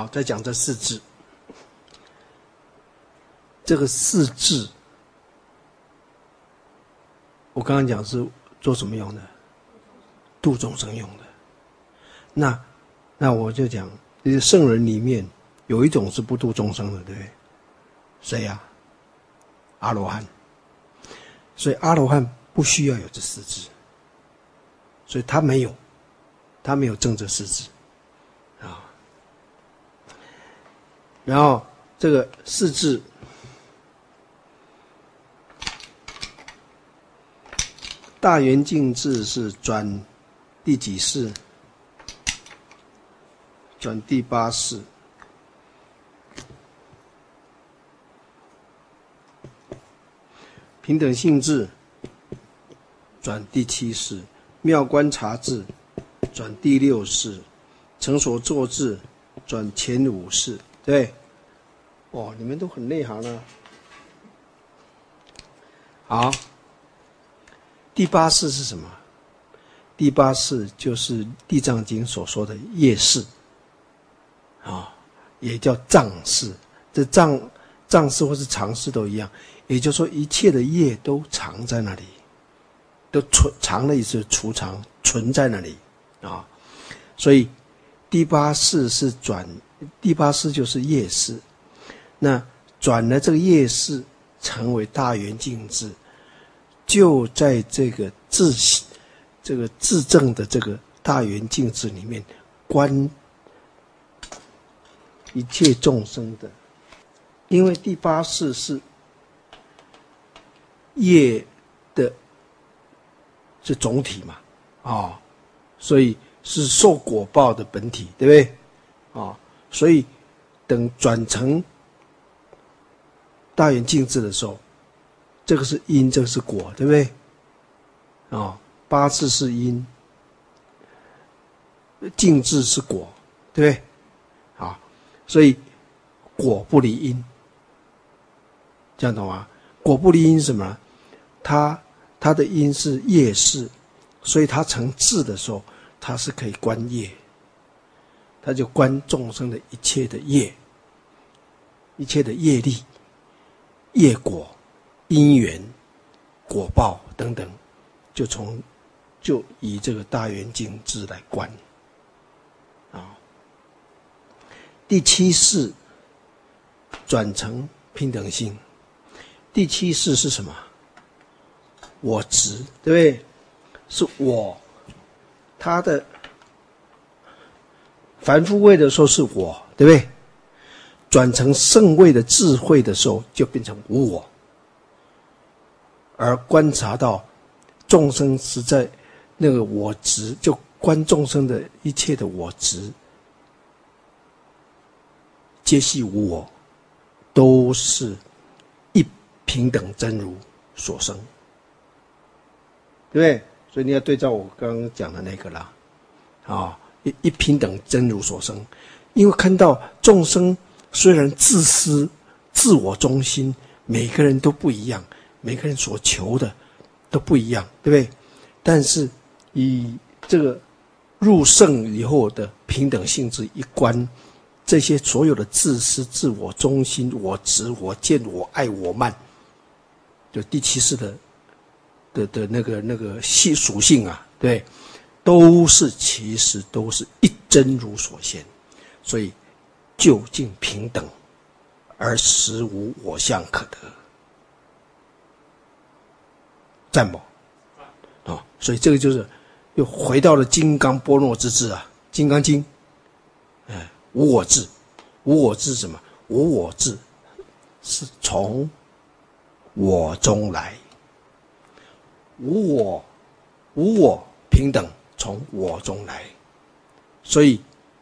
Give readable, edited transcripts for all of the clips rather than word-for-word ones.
好，再讲这四字。这个四字，我刚刚讲是做什么用的？度众生用的。那我就讲，这些圣人里面有一种是不度众生的，对不对？谁呀？阿罗汉。所以阿罗汉不需要有这四字，所以他没有证这四字啊。然后这个四字，大圆净智是转第几世？转第八世。平等性智转第七世。妙观察智转第六世。成所作智转前五世。对，哦，你们都很内行啊。好，第八世是什么？第八世就是《地藏经》所说的业世，也叫藏世。这藏世或是常世都一样，也就是说一切的业都藏在那里，都藏的意思，储藏存在那里啊。所以第八世是转，第八世就是业世。那转了这个业世成为大圆净智，就在这个自证的这个大圆净智里面观一切众生的。因为第八世是业的是总体嘛，所以是受果报的本体，对不对？所以等转成大圆净智的时候，这个是因，这个是果，对不对？八字是因，净智是果，对不对？所以果不离因，这样懂吗？果不离因是什么呢？它的因是业事，所以它成智的时候，它是可以观业，它就观众生的一切的业，一切的业力、业果、因缘、果报等等，就以这个大圆净智来观。第七世转成平等性。第七世是什么？我执，对不对？是我，他的凡夫位的时候是我，对不对？转成圣位的智慧的时候，就变成无我，而观察到众生实在那个我执，就观众生的一切的我执，皆系无我，都是一平等真如所生，对不对？所以你要对照我刚刚讲的那个啦，一平等真如所生。因为看到众生虽然自私、自我中心，每个人都不一样，每个人所求的都不一样，对不对？但是以这个入圣以后的平等性质一观，这些所有的自私、自我中心、我执、我见、我爱、我慢，就第七世的那个属性啊，对，其实都是一真如所现，所以究竟平等，而实无我相可得。赞不？所以这个就是又回到了金刚般若之智啊，《金刚经》。无我智，无我智什么？无我智是从我中来，无我平等从我中来，所以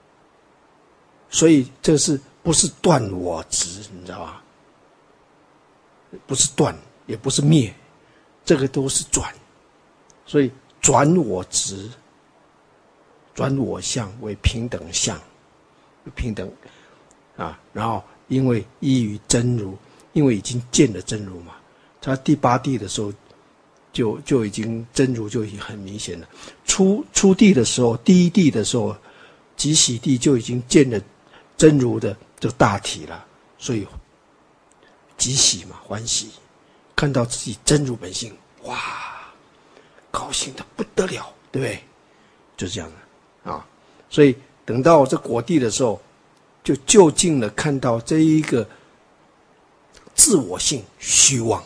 这是不是断我执？你知道吧？不是断，也不是灭，这个都是转，所以转我执，转我相为平等相。平等然后因为依于真如，因为已经见了真如嘛，他第八地的时候就已经真如就已经很明显了。初地的时候，第一地的时候，即喜地就已经见了真如的这个大体了，所以极喜嘛，欢喜，看到自己真如本性，哇，高兴的不得了，对不对？就是这样的啊。所以等到这果地的时候，就就近的看到这一个自我性虚妄，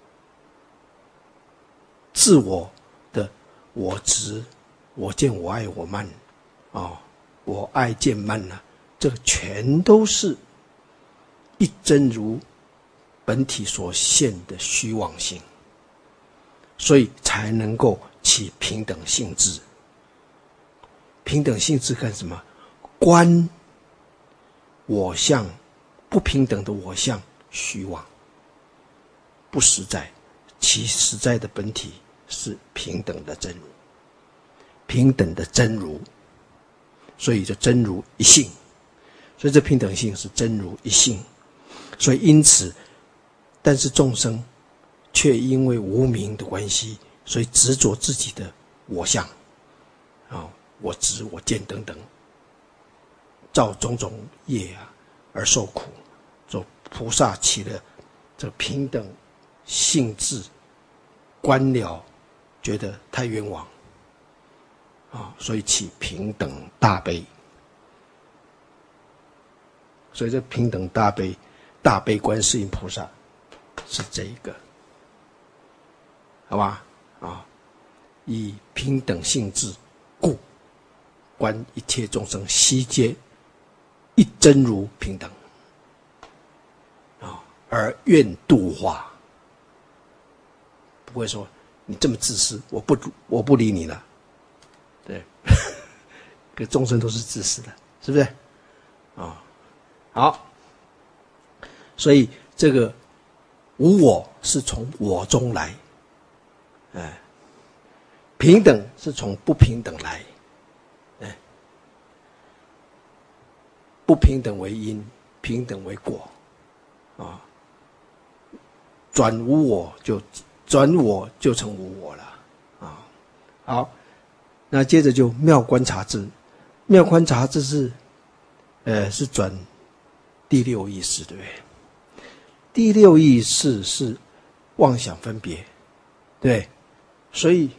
自我的我执、我见、我爱、我慢啊，我爱见慢呢，这个全都是一真如本体所现的虚妄性，所以才能够起平等性质。平等性质干什么？观我相不平等的我相虚妄，不实在，其实在的本体是平等的真如，平等的真如，所以就真如一性，所以这平等性是真如一性。所以因此，但是众生却因为无明的关系，所以执着自己的我相我执我见等等，造种种业而受苦。所以菩萨起了这平等性质，观了觉得太冤枉所以起平等大悲。所以这平等大悲，大悲观世音菩萨是这一个，好吧？以平等性质故，观一切众生悉皆一真如平等而愿度化。不会说你这么自私，我不理你了，对，个众生都是自私的，是不是？好，所以这个无我是从我中来，平等是从不平等来，不平等为因，平等为果转我就成无我了好，那接着就妙观察智，妙观察智是转第六意识，对不对？第六意识是妄想分别，对，所以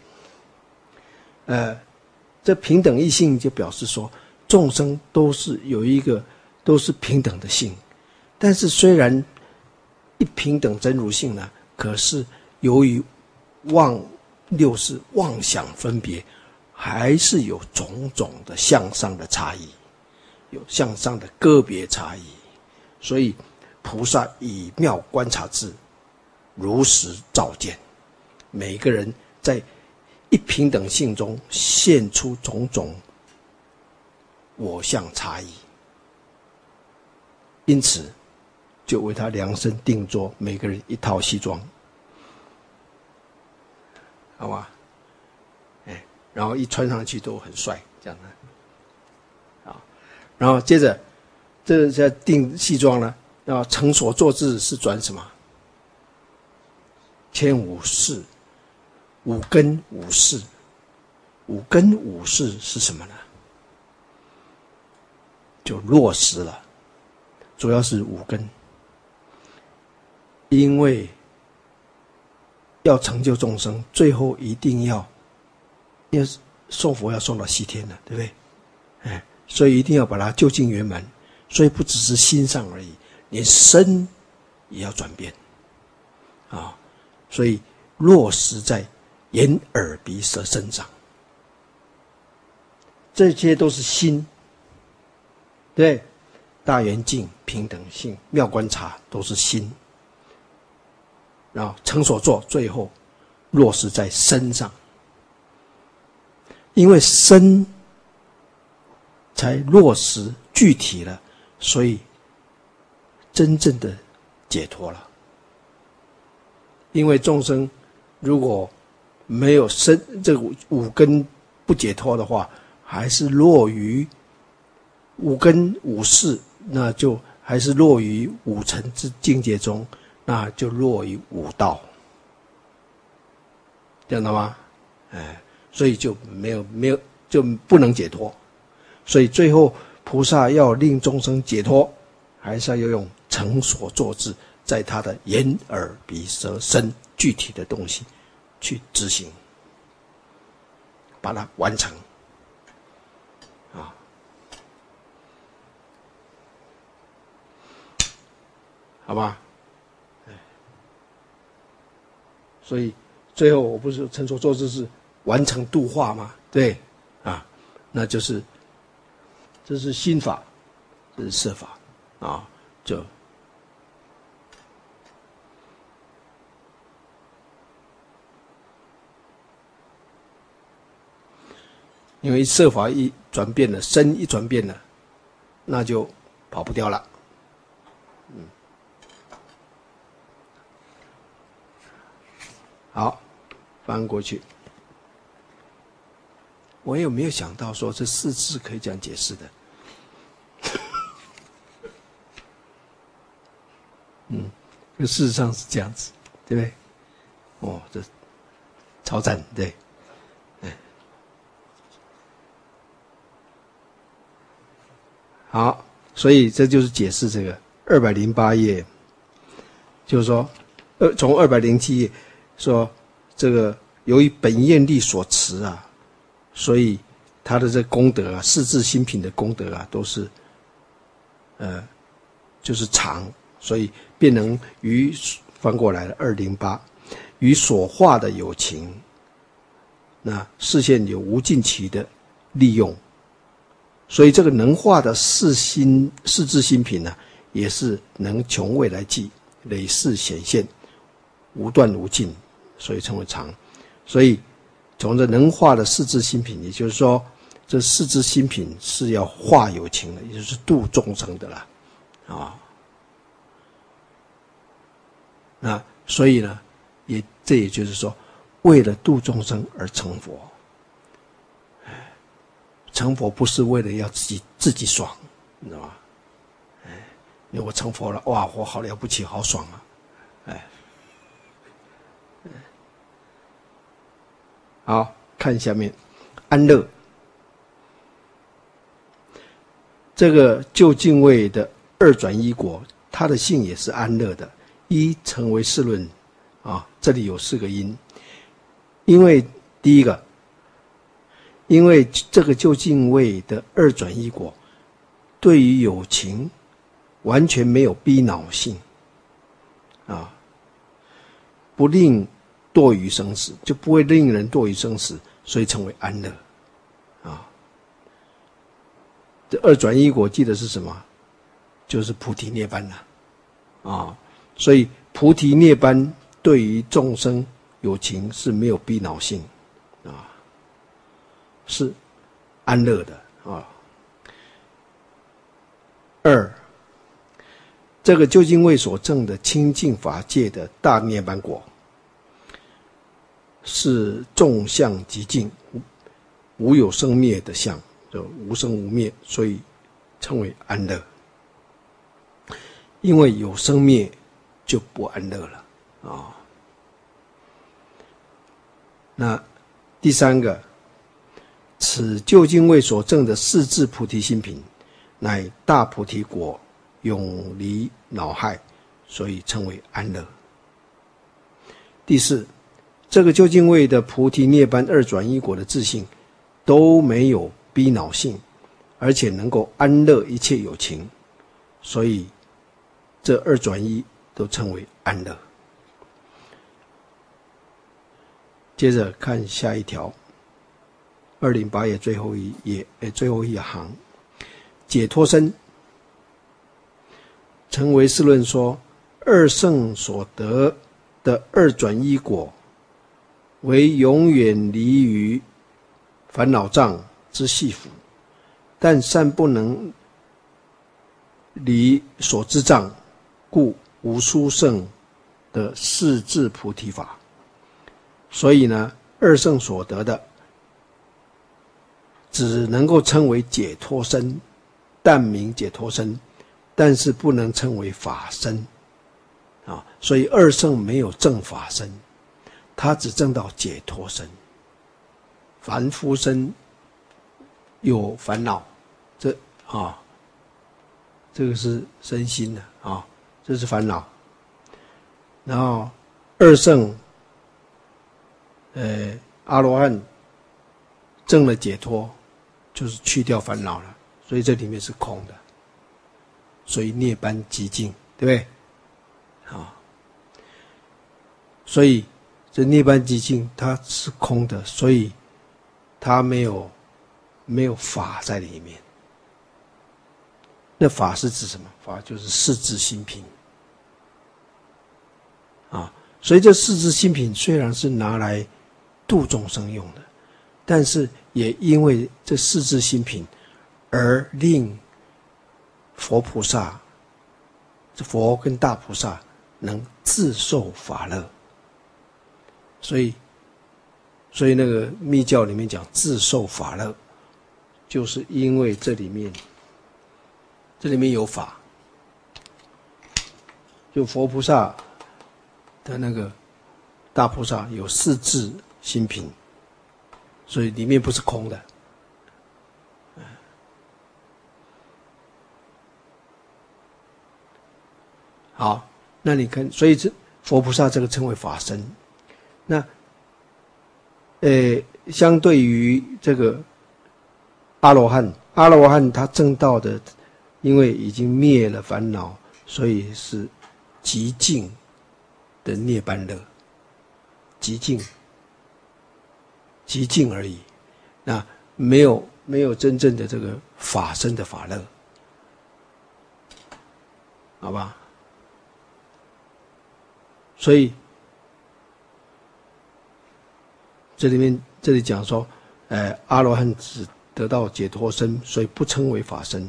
这平等异性就表示说，众生都是有一个都是平等的性，但是虽然一平等真如性呢，可是由于六识妄想分别，还是有种种的向上的差异，有向上的个别差异。所以菩萨以妙观察智，如实照见，每个人在一平等性中现出种种我相差异，因此就为他量身定做，每个人一套西装，好吧？然后一穿上去都很帅，这样的。然后接着这在定西装呢，然后成所作智是转什么？牵五事，五根五事。五根五事是什么呢？就落实了，主要是五根。因为要成就众生，最后一定要送佛要送到西天了，对不对？所以一定要把它究竟圆满。所以不只是心上而已，连身也要转变所以落实在眼耳鼻舌身上，这些都是心，对，大圆镜、平等性、妙观察都是心，然后成所作，最后落实在身上，因为身才落实具体了，所以真正的解脱了。因为众生如果没有这个五根不解脱的话，还是落于五根五事，那就还是落于五尘之境界中，那就落于五道，这样的吗？所以就没有就不能解脱。所以最后菩萨要令众生解脱，还是要用成所作智，在他的眼耳鼻舌身具体的东西去执行，把它完成啊。好吧，所以最后我不是成所作智是完成度化吗？对啊，那就是这是心法，这是摄法啊，就因为摄法一转变了，身一转变了，那就跑不掉了。好，翻过去。我有没有想到说这四字可以这样解释的？事实上是这样子，对不对？哦，这超赞，对，好，所以这就是解释这个208页，就是说，从207页说这个由于本愿力所持啊，所以他的这功德啊，四智心品的功德啊，都是就是常，所以便能于翻过来了208，与所化的有情，那视线有无尽期的利用，所以这个能化的四智心品呢，也是能穷未来际，累世显现，无断无尽，所以称为常。所以从这能化的四智心品，也就是说，这四智心品是要化有情的，也就是度众生的啦，啊。那所以呢，这也就是说，为了度众生而成佛。成佛不是为了要自己爽，你知道吗？因为我成佛了，哇，我好了不起，好爽啊！好，看下面，安乐。这个究竟位的二转一果，它的性也是安乐的。一成为世论啊，这里有4个因。因为第一个，因为这个究竟位的二转一果，对于有情完全没有逼恼性啊，不令堕于生死，就不会令人堕于生死，所以称为安乐啊。这二转一果记得是什么？就是菩提涅槃了啊。所以菩提涅槃对于众生有情是没有逼恼性啊，是安乐的啊。二，这个究竟位所证的清净法界的大涅槃果，是众相极净，无有生灭的相，就无生无灭，所以称为安乐。因为有生灭就不安乐了啊。那第三个，此究竟位所证的四智菩提心品，乃大菩提果，永离恼害，所以称为安乐。第四，这个究竟位的菩提涅槃二转一果的自性，都没有逼恼性，而且能够安乐一切有情，所以这二转一都称为安乐。接着看下一条，208页最后一行，解脱身。成为世论说，二圣所得的二转一果，为永远离于烦恼障之系缚，但善不能离所知障，故无殊胜的四智菩提法。所以呢，二圣所得的只能够称为解脱身，但名解脱身，但是不能称为法身啊。所以二圣没有证法身，他只证到解脱身。凡夫身有烦恼，这这个是身心的啊，这是烦恼。然后二圣，阿罗汉证了解脱，就是去掉烦恼了，所以这里面是空的，所以涅槃寂静，对不对？啊，所以这涅槃寂静它是空的，所以它没有法在里面。那法是指什么？法就是四智心品啊。所以这四智心品虽然是拿来度众生用的，但是也因为这四智心品而令佛菩萨，这佛跟大菩萨能自受法乐。所以那个密教里面讲自受法乐，就是因为这里面有法，就佛菩萨的那个大菩萨有四智心品，所以里面不是空的。好，那你看，所以这佛菩萨这个称为法身。那相对于这个阿罗汉他证道的，因为已经灭了烦恼，所以是极静的涅槃乐，极静而已。那没有真正的这个法身的法乐，好吧？所以这里讲说，阿罗汉只得到解脱身，所以不称为法身。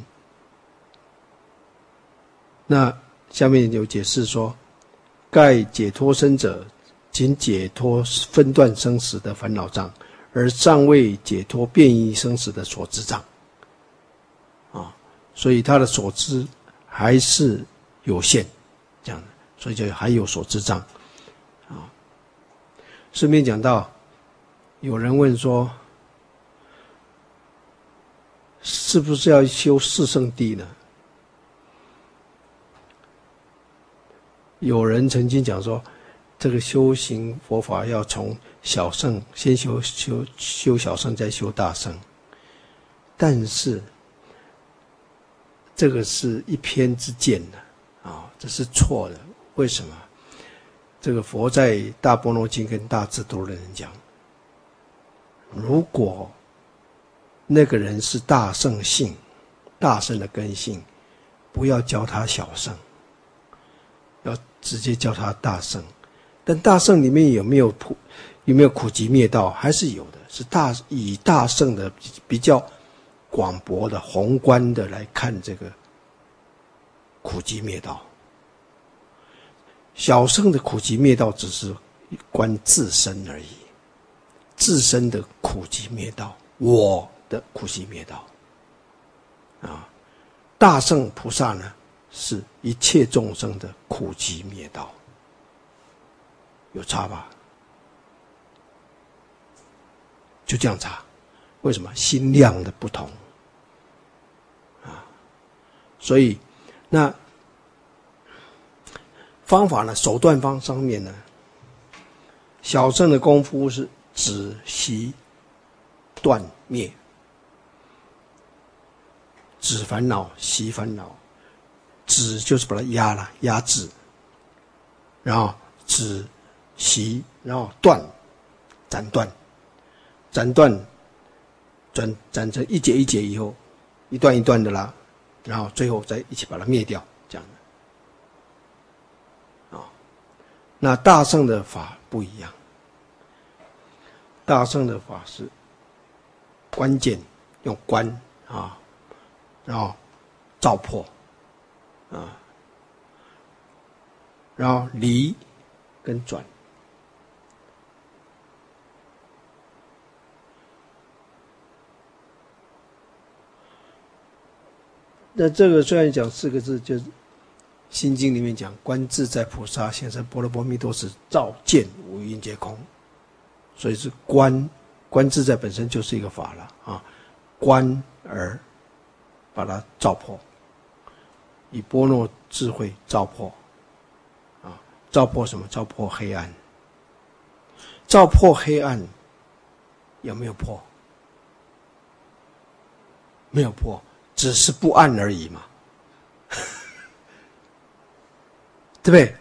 那下面有解释说，盖解脱身者，仅解脱分段生死的烦恼障，而尚未解脱变异生死的所知障。啊，所以他的所知还是有限，这样的，所以就还有所知障。啊，顺便讲到，有人问说，是不是要修四圣谛呢？有人曾经讲说，这个修行佛法要从小圣先修小圣，再修大圣。但是这个是一偏之见啊，这是错的。为什么？这个佛在《大般若经》跟《大智度论》讲，如果那个人是大圣性，大圣的根性，不要教他小圣，要直接教他大圣。但大圣里面有没有苦集灭道？还是有的，是以大圣的比较广博的宏观的来看这个苦集灭道。小圣的苦集灭道只是观自身而已，自身的苦集灭道，我的苦集灭道啊。大圣菩萨呢，是一切众生的苦集灭道，有差吧？就这样差，为什么？心量的不同啊。所以那方法呢，手段上面呢，小圣的功夫是止息断灭，止烦恼，息烦恼。止就是把它压制，然后止息，然后断，斩断，斩成一节一节以后，一段一段的啦，然后最后再一起把它灭掉，这样的。那大圣的法不一样，大圣的法是关键用观啊，然后照破啊，然后离跟转。那这个虽然讲四个字，就是《心经》里面讲观自在菩萨现身般若波罗蜜多时，照见五蕴皆空，所以是观自在本身就是一个法了啊，观而把它照破， 以般若智慧照破，照破什么？照破黑暗。照破黑暗，有没有破？没有破，只是不暗而已嘛，对不对？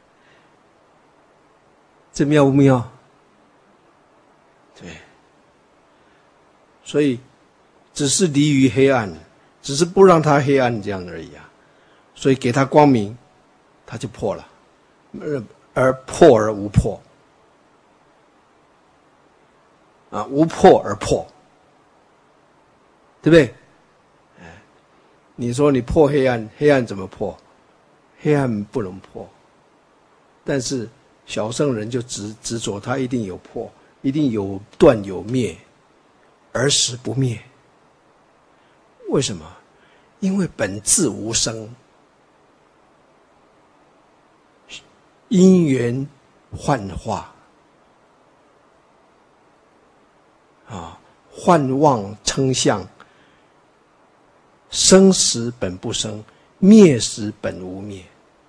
这妙不妙？对，所以只是离于黑暗，只是不让它黑暗这样而已啊。所以给它光明，它就破了，而破而无破，无破而破，对不对？你说你破黑暗，黑暗怎么破？黑暗不能破，但是小圣人就执着它一定有破，一定有断有灭，而实不灭。为什么？因为本自无生，因缘幻化，幻妄称相，生时本不生，灭时本无灭。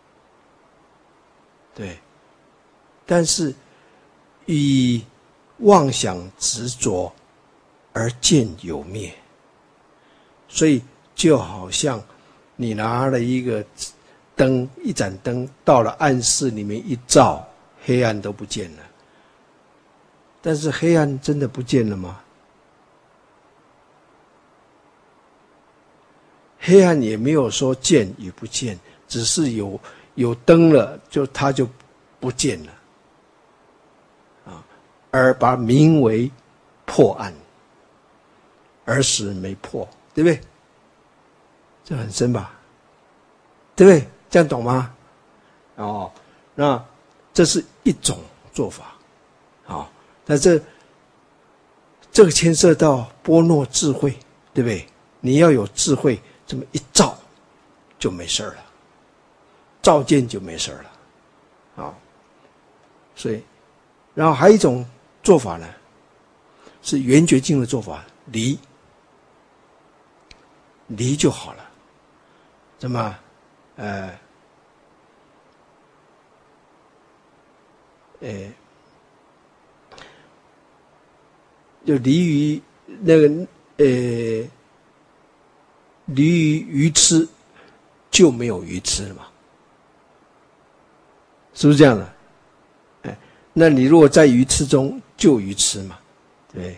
对，但是以妄想执着而见有灭，所以就好像你拿了一个灯，一盏灯到了暗室里面一照，黑暗都不见了。但是黑暗真的不见了吗？黑暗也没有说见与不见，只是有灯了，它就不见了，而把名为破暗，而实没破，对不对？这很深吧？对不对？这样懂吗？那这是一种做法，但这个牵涉到般若智慧，对不对？你要有智慧，这么一照就没事了，照见就没事了，所以，然后还有一种做法呢，是圆觉境的做法，离就好了。怎么？就离于那个离于愚痴，就没有愚痴了嘛，是不是这样的？那你如果在愚痴中，就愚痴嘛，对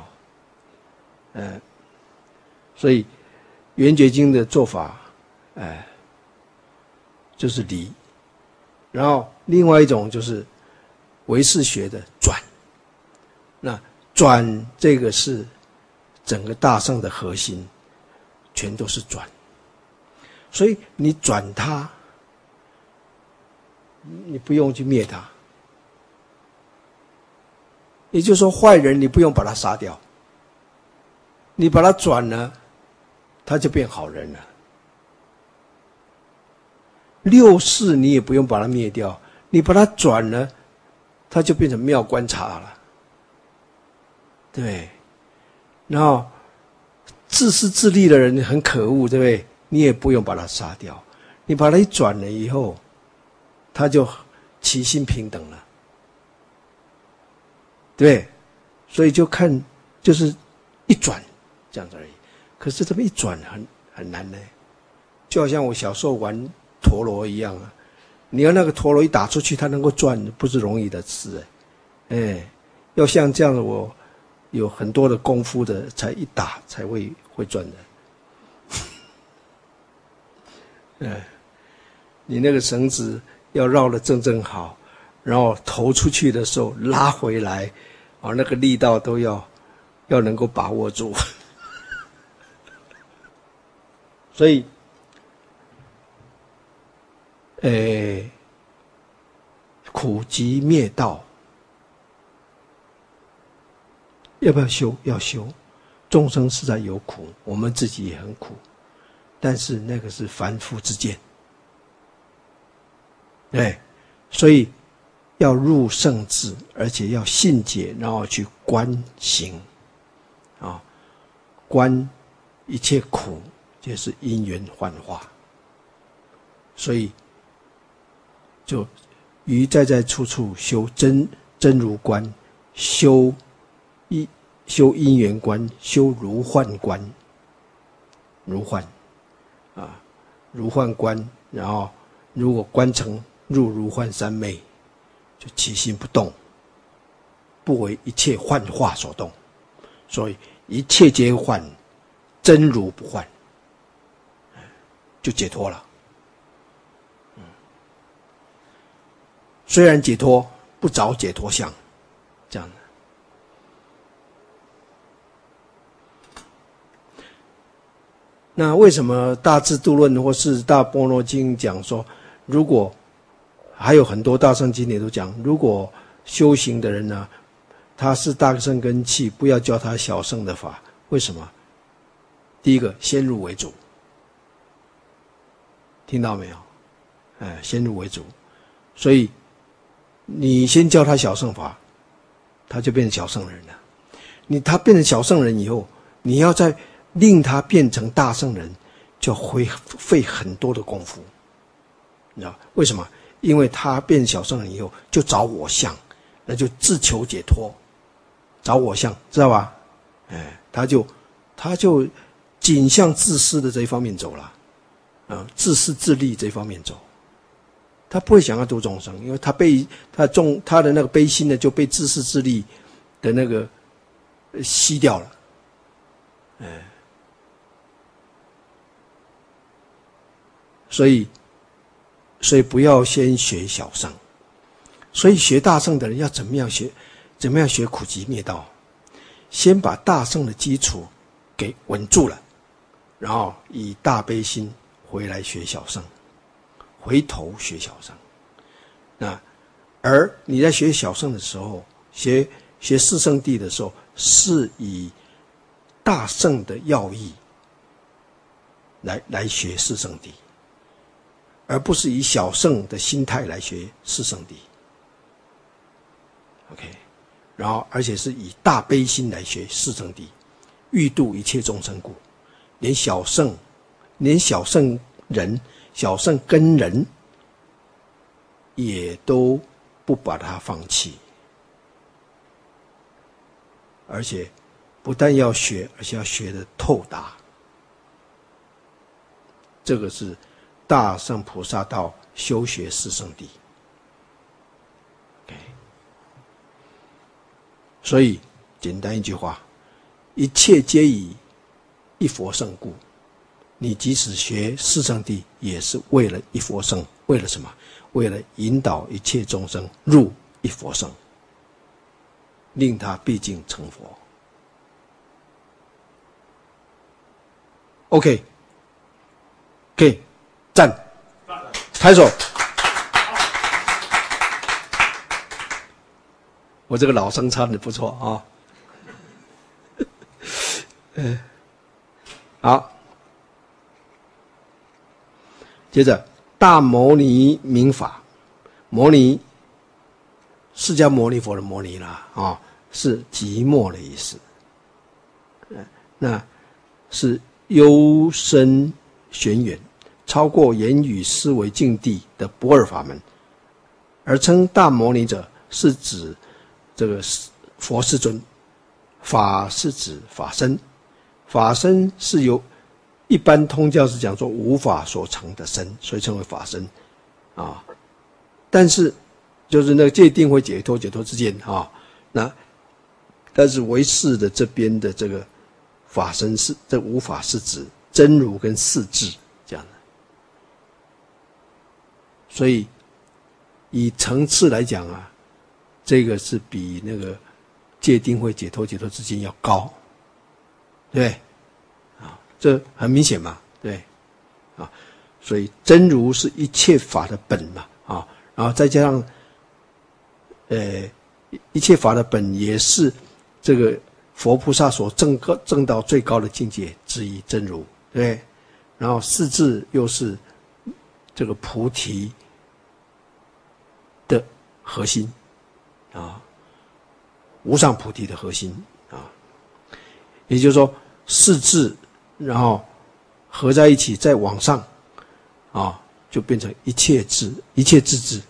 所以圆觉经的做法，就是离，然后另外一种就是唯识学的转。那转这个是整个大乘的核心，全都是转。所以你转它，你不用去灭它。也就是说，坏人你不用把他杀掉，你把他转了，他就变好人了。六识你也不用把它灭掉，你把它转了，他就变成妙观察了，对。然后自私自利的人很可恶，对不对？你也不用把他杀掉，你把他一转了以后，他就齐心平等了，对。所以就看就是一转这样子而已。可是这么一转很难呢，就好像我小时候玩陀螺一样啊，你要那个陀螺一打出去，它能够转，不是容易的事要像这样的，我有很多的功夫的，才一打才会转的。你那个绳子要绕得正好，然后投出去的时候拉回来，那个力道都要能够把握住。所以苦集灭道，要不要修？要修。众生实在有苦，我们自己也很苦，但是那个是凡夫之见，对。所以要入圣智，而且要信解，然后去观行，观一切苦，就是因缘幻化， 所以就于在处处修真如观，修因缘观，修如幻观，如幻啊，如幻观，然后如果观成入如幻三昧，就起心不动，不为一切幻化所动，所以一切皆幻，真如不幻，就解脱了。虽然解脱，不着解脱相，这样的。那为什么大智度论或是大般若经讲说，如果还有很多大乘经典都讲，如果修行的人呢，他是大乘根器，不要教他小乘的法。为什么？第一个，先入为主，听到没有？先入为主，所以你先教他小乘法，他就变成小乘人了。他变成小乘人以后，你要再令他变成大乘人，就会费很多的功夫，你知道为什么？因为他变小乘人以后，就找我相，那就自求解脱，找我相，知道吧？他就仅向自私的这一方面走了，自私自利这一方面走。他不会想要度众生，因为他的那个悲心呢，就被自私自利的那个吸掉了。所以不要先学小乘，所以学大乘的人要怎么样学苦集灭道？先把大乘的基础给稳住了，然后以大悲心回来学小乘，回头学小乘。而你在学小乘的时候，学四圣谛的时候，是以大乘的要义来学四圣谛，而不是以小乘的心态来学四圣谛。OK， 然后而且是以大悲心来学四圣谛，欲度一切众生故，连小乘人、小乘根人也都不把它放弃，而且不但要学，而且要学得透达。这个是大乘菩萨道修学四圣谛。所以简单一句话，一切皆以一佛乘故。你即使学四圣谛，也是为了一佛乘。为了什么？为了引导一切众生入一佛乘，令他毕竟成佛。OK， 赞，抬手。我这个老生唱的不错啊。好，接着大牟尼名法，牟尼，释迦牟尼佛的牟尼啦啊，是寂寞的意思。那是幽深玄远，超过言语思维境地的不二法门。而称大牟尼者，是指这个佛世尊，法是指法身，法身是由一般通教是讲说无法所成的身，所以称为法身啊。但是就是那个界定会解脱之间啊，但是唯识的这边的这个法身是这无法是指真如跟四智这样的，所以以层次来讲啊，这个是比那个界定会解脱之间要高，对不对？这很明显嘛，对，所以真如是一切法的本嘛，然后再加上，一切法的本也是这个佛菩萨所证到最高的境界之一，真如，对不对？然后四智又是这个菩提的核心无上菩提的核心也就是说四智然后合在一起再往上就变成一切智，一切智智。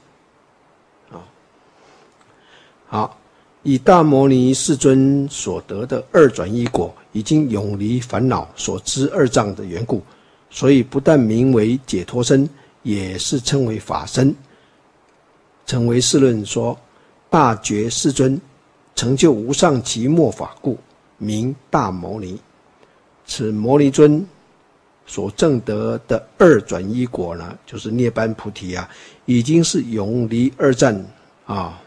好，以大摩尼世尊所得的二转依果，已经永离烦恼所知二障的缘故，所以不但名为解脱身，也是称为法身。成为世论说，大觉世尊成就无上极末法故，名大牟尼。此牟尼尊所证得的二转依果呢，就是涅槃菩提啊，已经是永离二障啊。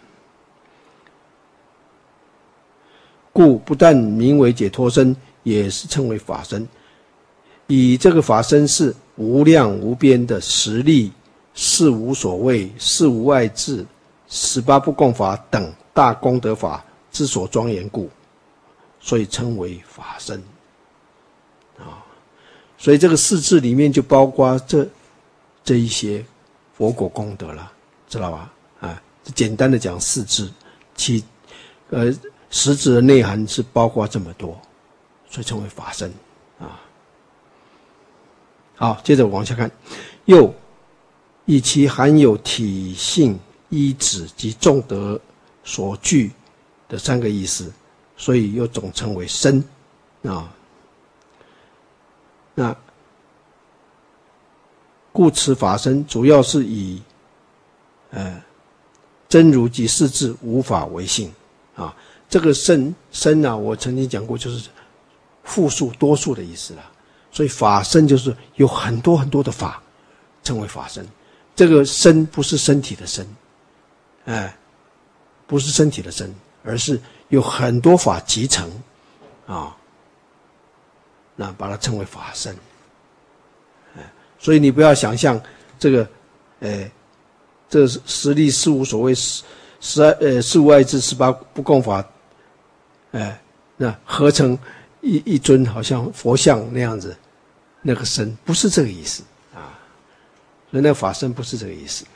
故不但名为解脱身，也是称为法身。以这个法身是无量无边的实力，是无所谓，是无碍智，18不共法等大功德法之所庄严故，所以称为法身啊。所以这个四智里面就包括这一些佛果功德了，知道吧？啊，简单的讲四智，实质的内涵是包括这么多，所以称为法身啊。好，接着往下看，又以其含有体性、依止及众德所具的三个意思，所以又总称为身啊。那故此法身主要是以真如及四智无法为性啊。这个身啊，我曾经讲过，就是复数多数的意思了。所以法身就是有很多很多的法，称为法身。这个身不是身体的身，不是身体的身，而是有很多法集成啊，那把它称为法身。所以你不要想象这个，这实力事无所谓，事无碍智18不共法。那合成一尊好像佛像那样子，那个身不是这个意思啊，所以那个法身不是这个意思。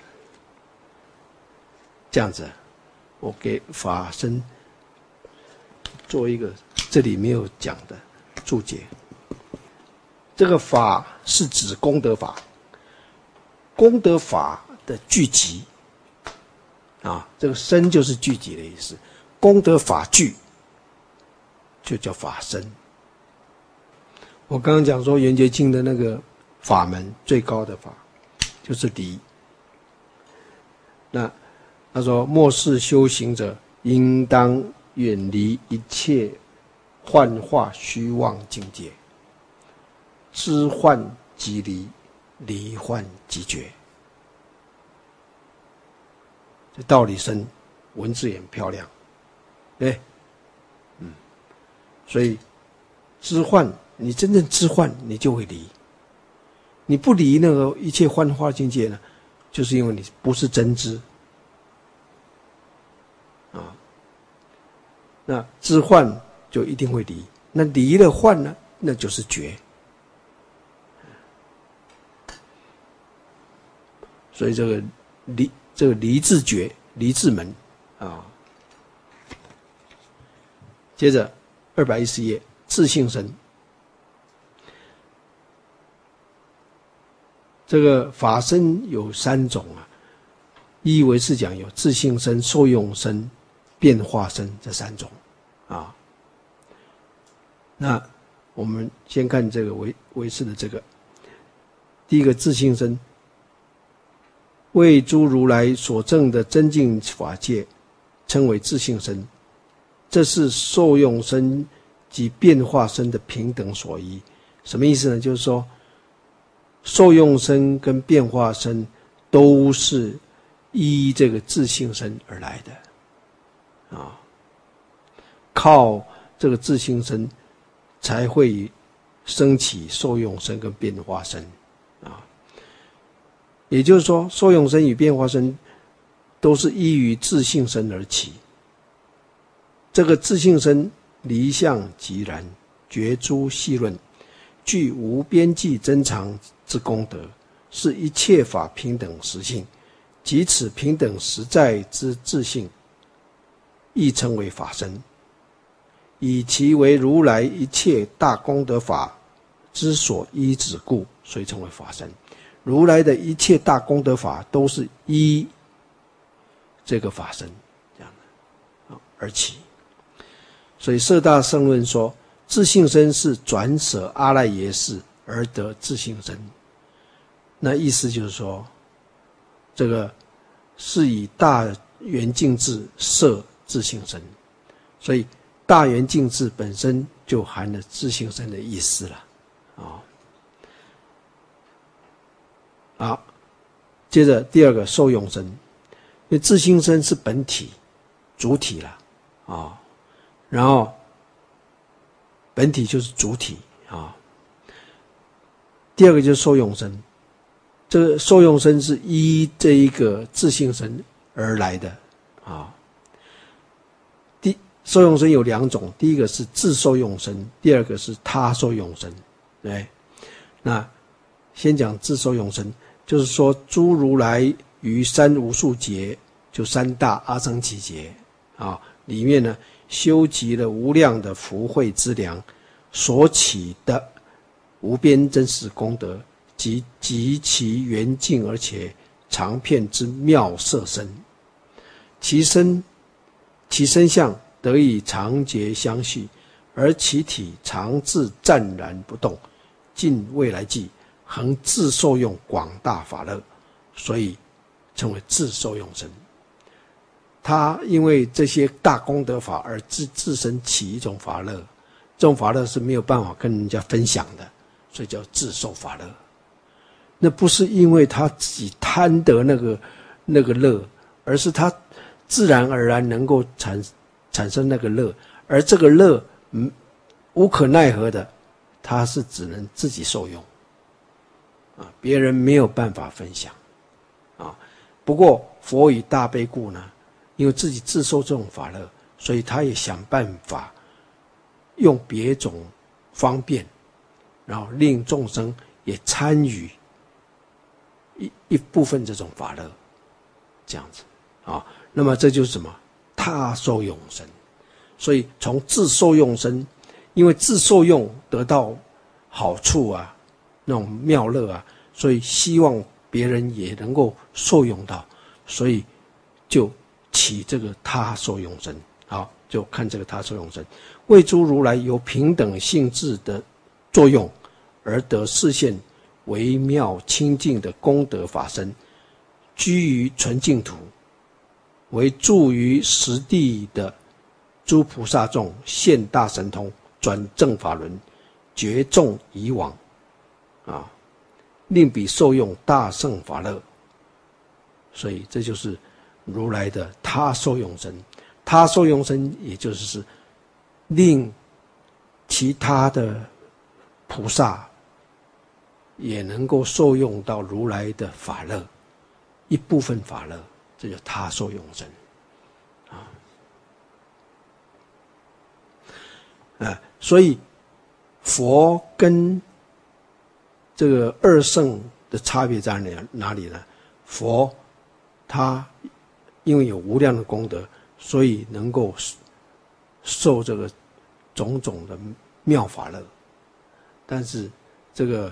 这样子，我给法身做一个这里没有讲的注解。这个法是指功德法，功德法的聚集啊，这个身就是聚集的意思，功德法聚。就叫法身。我刚刚讲说圆觉经的那个法门最高的法就是离。那他说末世修行者应当远离一切幻化虚妄境界，知幻即离，离幻即觉。这道理深，文字也很漂亮，对。所以知幻，你真正知幻，你就会离。你不离那个一切幻化境界呢，就是因为你不是真知啊。那知幻就一定会离，那离了幻呢，那就是觉。所以这个离自觉，离自门啊。接着210页，自性身。这个法身有3种啊，一为是讲有自性身、受用身、变化身这3种啊。那我们先看这个唯识的这个，第一个自性身，为诸如来所证的真净法界，称为自性身。这是受用身及变化身的平等所依。什么意思呢？就是说受用身跟变化身都是依这个自性身而来的啊，靠这个自性身才会升起受用身跟变化身啊。也就是说受用身与变化身都是依于自性身而起。这个自性身离相即然，觉诸细论，具无边际增长之功德，是一切法平等实性，即此平等实在之自性，亦称为法身。以其为如来一切大功德法之所依止故，所以称为法身。 如来的一切大功德法都是依这个法身这样的而起。所以摄大圣论说，自性身是转舍阿赖耶识而得自性身。那意思就是说，这个是以大圆净智摄自性身，所以大圆净智本身就含了自性身的意思了好，接着第二个受用身，因为自性身是本体主体了然后本体就是主体第二个就是受用身，这个受用身是依这一个自性身而来的受用身有两种，第一个是自受用身，第二个是他受用身。对，那先讲自受用身，就是说诸如来于三无数劫，就三大阿僧祇劫里面呢，修集了无量的福慧之粮，所起的无边真实功德及极其圆净而且长遍之妙色身，其身相得以常结相续，而其体常自湛然不动，尽未来际恒自受用广大法乐，所以称为自受用身。他因为这些大功德法而自身起一种法乐，这种法乐是没有办法跟人家分享的，所以叫自受法乐。那不是因为他自己贪得那个乐，而是他自然而然能够产生那个乐，而这个乐无可奈何的，他是只能自己受用别人没有办法分享不过佛以大悲故呢，因为自己自受这种法乐，所以他也想办法用别种方便，然后令众生也参与一部分这种法乐，这样子那么这就是什么？他受用身。所以从自受用身，因为自受用得到好处那种妙乐所以希望别人也能够受用到，所以就起这个他受用身。好，就看这个他受用身，为诸如来有平等性质的作用，而得示现微妙清净的功德法身，居于纯净土，为住于实地的诸菩萨众现大神通，转正法轮，觉众以往令彼受用大圣法乐。所以这就是如来的他受用身。他受用身也就是令其他的菩萨也能够受用到如来的法乐，一部分法乐，这叫他受用身所以佛跟这个二圣的差别在哪里呢？佛他因为有无量的功德，所以能够受这个种种的妙法乐，但是这个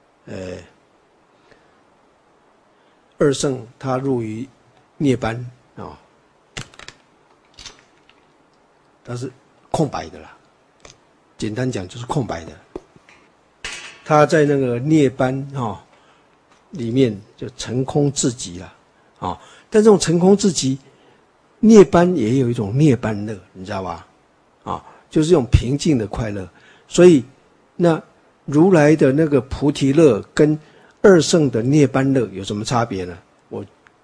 二圣他入于涅槃他是空白的啦，简单讲就是空白的。他在那个涅槃里面就成空至极了但这种成空至极，涅槃也有一种涅槃乐，你知道吧就是这种平静的快乐。所以那如来的那个菩提乐跟二圣的涅槃乐有什么差别呢？我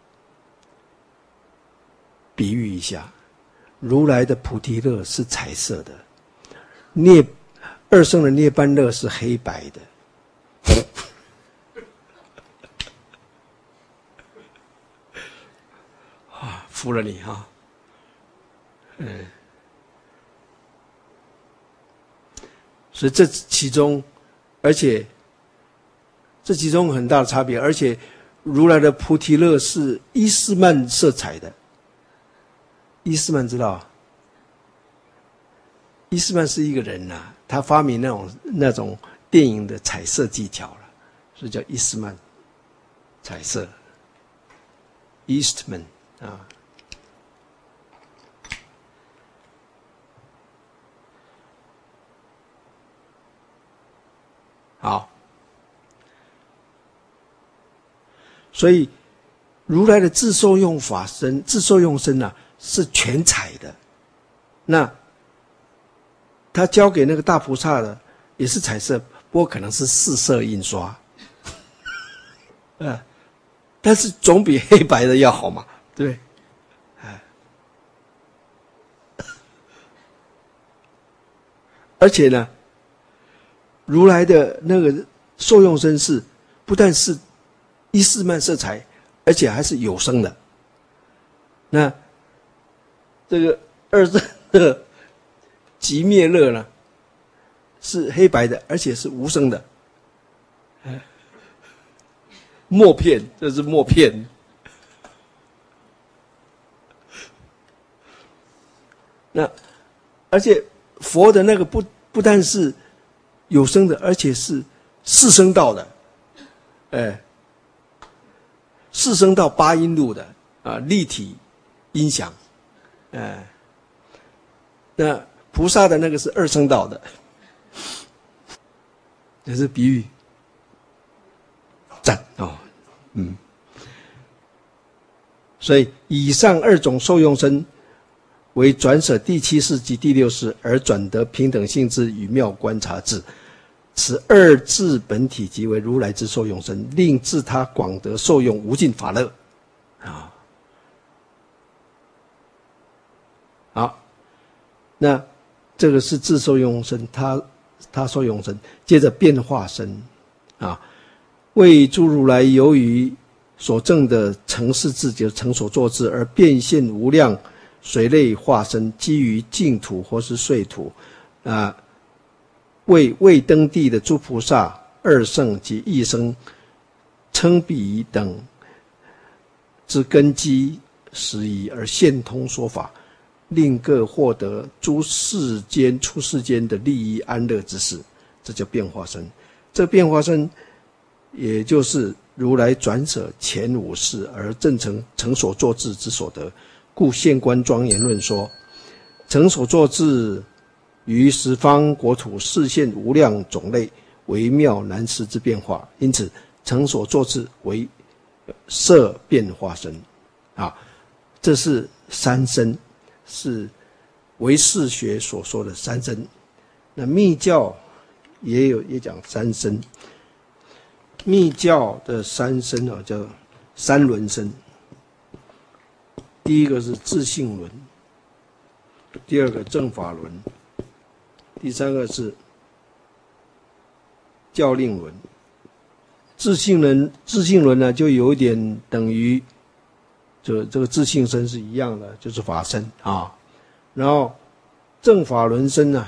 比喻一下，如来的菩提乐是彩色的，二圣的涅槃乐是黑白的服了你所以这其中，而且这其中很大的差别，而且如来的菩提乐是伊斯曼色彩的。伊斯曼知道伊斯曼是一个人他发明那种电影的彩色技巧了，所以叫伊斯曼彩色 ，Eastman 啊。好，所以如来的自受用法身、自受用身啊，是全彩的。那他交给那个大菩萨的也是彩色，不过可能是4色印刷，但是总比黑白的要好嘛，对不对？而且呢，如来的那个受用身是不但是伊斯曼色彩，而且还是有声的。那这个二圣的极灭乐呢，是黑白的，而且是无声的。默片，这是默片。那而且佛的那个不但是有声的，而且是4声道的，4声道8音路的啊，立体音响，那菩萨的那个是2声道的，这是比喻，赞哦，所以以上2种受用身，为转舍第7世及第6世而转得平等性质与妙观察智。此2智本体即为如来之受用身，令自他广得受用无尽法乐。好，那这个是自受用身，他受用身，接着变化身啊，为诸如来由于所证的成事智，就是成所作智，而变现无量水类化身，基于净土或是燧土为未登地的诸菩萨、2圣及异生称彼等之根基实宜，而现通说法，令各获得诸世间出世间的利益安乐之事，这叫变化身。这变化身也就是如来转舍前5世而正成所作智之所得，故现观庄严论说，成所作智于十方国土示现无量种类微妙难思之变化，因此成所作智为色变化身啊。这是3身，是唯识学所说的3身。那密教也讲3身，密教的3身啊叫3轮身。第一个是自性轮，第2个正法轮，第3个是教令轮。自性轮呢，就有一点等于这个自性身是一样的，就是法身啊。然后正法轮身呢，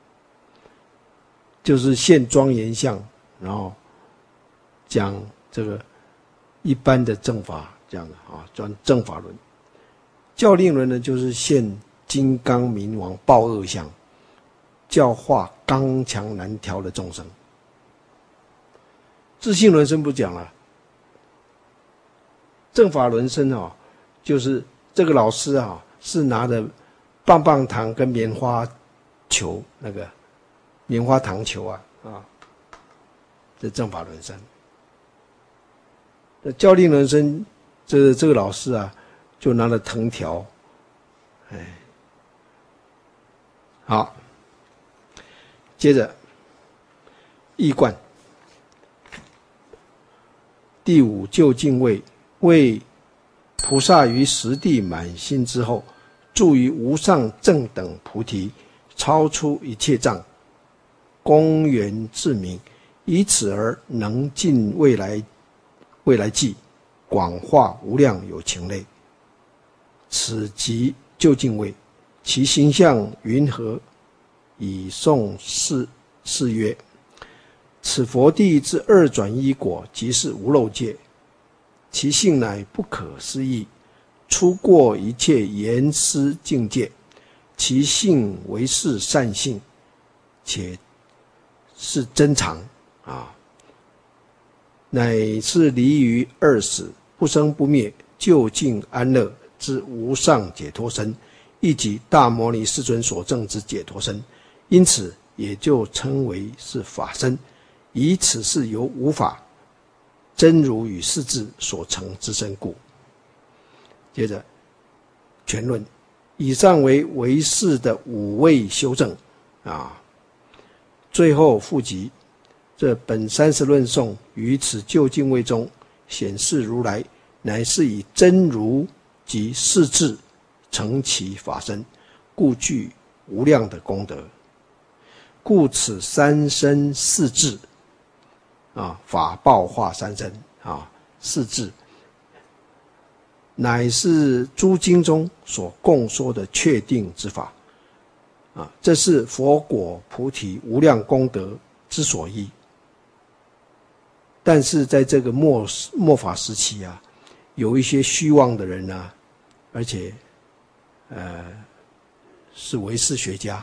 就是现庄严相，然后讲这个一般的正法这样的啊，正法轮。教令轮呢，就是现金刚明王报恶相，教化刚强难调的众生。自性轮身不讲了，正法轮身啊，就是这个老师啊，是拿着棒棒糖跟棉花球，那个棉花糖球啊，这正法轮身。那教令轮身，这个老师啊，就拿了藤条，好，接着义观。第5究竟位，为菩萨于实地满心之后，住于无上正等菩提，超出一切障，公圆自明，以此而能尽未来际，广化无量有情类。此即究竟位，其形象云何？以颂是曰：此佛地之2转1果，即是无漏界，其性乃不可思议，出过一切言思境界，其性为是善性，且是真常啊。 乃是离于二死，不生不灭，究竟安乐之无上解脱身，亦即大摩尼世尊所证之解脱身，因此也就称为是法身，以此是由无法真如与世智所成之身故。接着全论，以上为唯识的五位修正最后复集，这本30论颂于此究竟位中显示如来乃是以真如及世智成其法身，故具无量的功德。故此三身四智法报化三身四智，乃是诸经中所共说的确定之法这是佛果菩提无量功德之所依。但是在这个末法时期有一些虚妄的人而且是唯识学家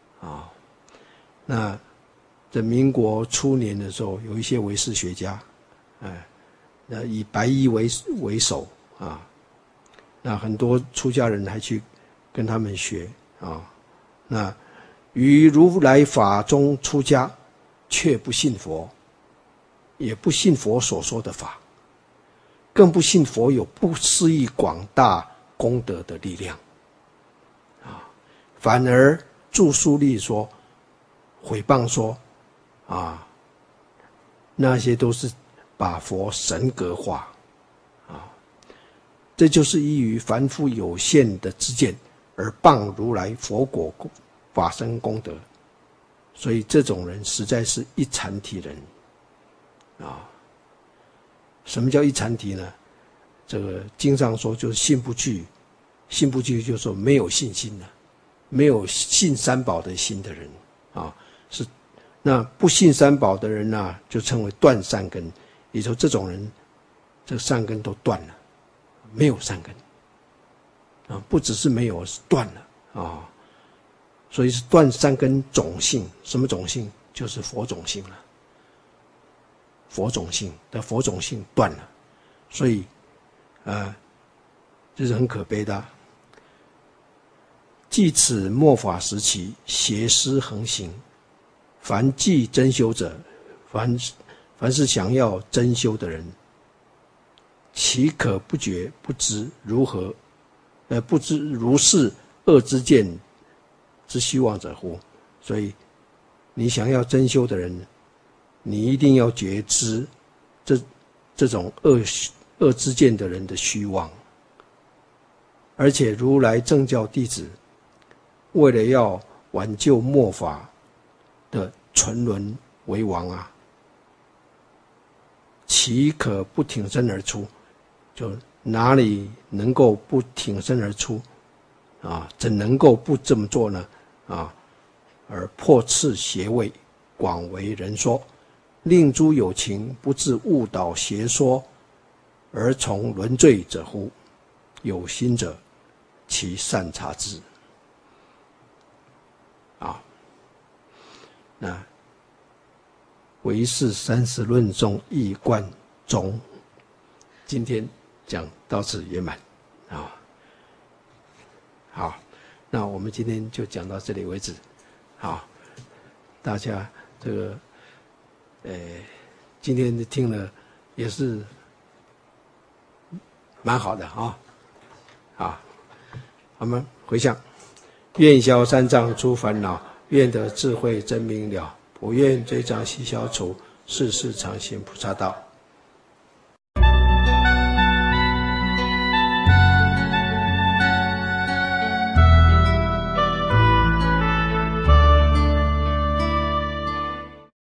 那在民国初年的时候，有一些唯识学家那以白衣为首那很多出家人还去跟他们学那于如来法中出家，却不信佛，也不信佛所说的法，更不信佛有不思议广大功德的力量反而著书立说，毁谤说那些都是把佛神格化这就是依于凡夫有限的知见而谤如来佛果法身功德，所以这种人实在是一禅体人什么叫一禅体呢？这个经上说就是信不具，信不具就是说没有信心的，没有信三宝的心的人是那不信三宝的人就称为断善根，也就是这种人这个善根都断了，没有善根不只是没有，是断了所以是断善根种性。什么种性？就是佛种性了，佛种性的佛种性断了，所以这是很可悲的即此末法时期，邪师横行，凡既真修者，凡是想要真修的人，岂可不觉不知如何不知如是恶之见之虚妄者乎？所以你想要真修的人，你一定要觉知这种恶之见的人的虚妄。而且如来正教弟子为了要挽救末法的沉沦为王岂可不挺身而出？就哪里能够不挺身而出怎能够不这么做呢而破斥邪谓，广为人说，令诸有情不自误导邪说而从沦罪者乎？有心者其善察之那唯识30论中义贯中，今天讲到此圆满好，那我们今天就讲到这里为止。好，大家这个今天听了也是蛮好的好，我们回向，愿消三障诸烦恼，愿得智慧真明了，不愿罪障悉消除，世世常行菩萨道。